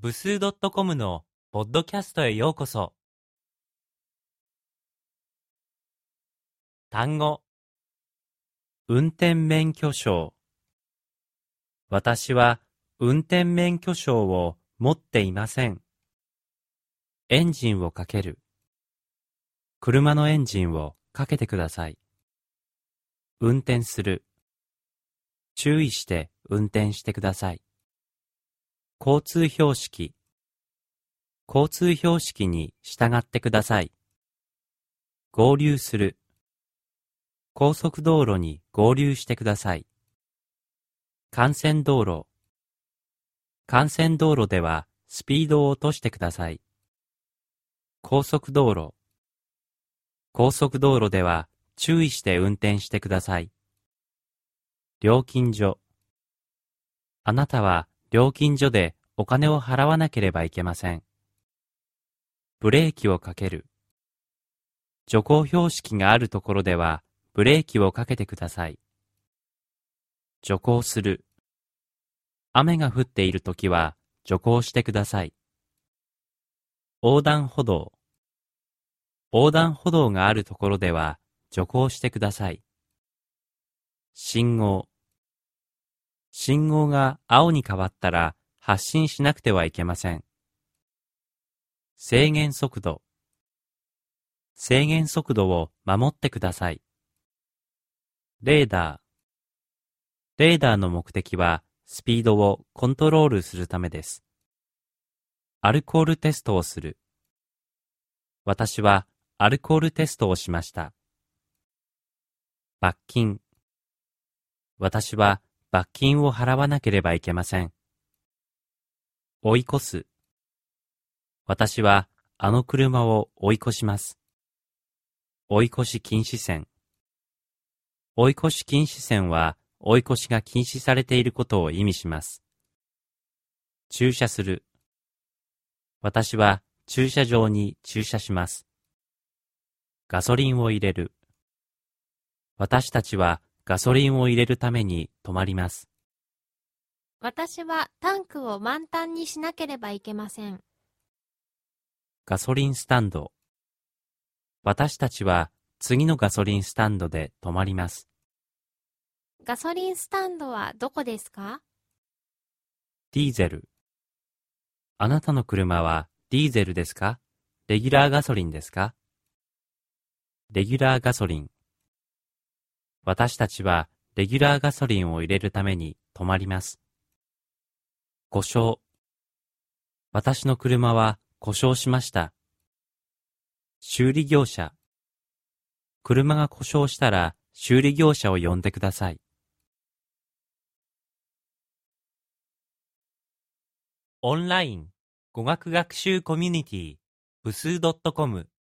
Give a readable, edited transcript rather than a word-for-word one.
部数 .com のポッドキャストへようこそ。単語、運転免許証。私は運転免許証を持っていません。エンジンをかける。車のエンジンをかけてください。運転する。注意して運転してください。交通標識。交通標識に従ってください。合流する。高速道路に合流してください。幹線道路。幹線道路ではスピードを落としてください。高速道路。高速道路では注意して運転してください。料金所。あなたは料金所でお金を払わなければいけません。ブレーキをかける。徐行標識があるところではブレーキをかけてください。徐行する。雨が降っているときは徐行してください。横断歩道。横断歩道があるところでは徐行してください。信号。信号が青に変わったら発進しなくてはいけません。制限速度。制限速度を守ってください。レーダー。レーダーの目的はスピードをコントロールするためです。アルコールテストをする。私はアルコールテストをしました。罰金。私は罰金を払わなければいけません。追い越す。私はあの車を追い越します。追い越し禁止線。追い越し禁止線は追い越しが禁止されていることを意味します。駐車する。私は駐車場に駐車します。ガソリンを入れる。私たちはガソリンを入れるために止まります。 私はタンクを満タンにしなければいけません。 ガソリンスタンド。私たちは次のガソリンスタンドで止まります。 ガソリンスタンドはどこですか？ ディーゼル。あなたの車はディーゼルですか？レギュラーガソリンですか？レギュラーガソリン。私たちはレギュラーガソリンを入れるために止まります。故障。私の車は故障しました。修理業者。車が故障したら修理業者を呼んでください。オンライン語学学習コミュニティ部数 .com